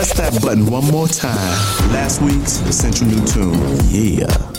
Press that button one more time. Last week's essential new tune. Yeah.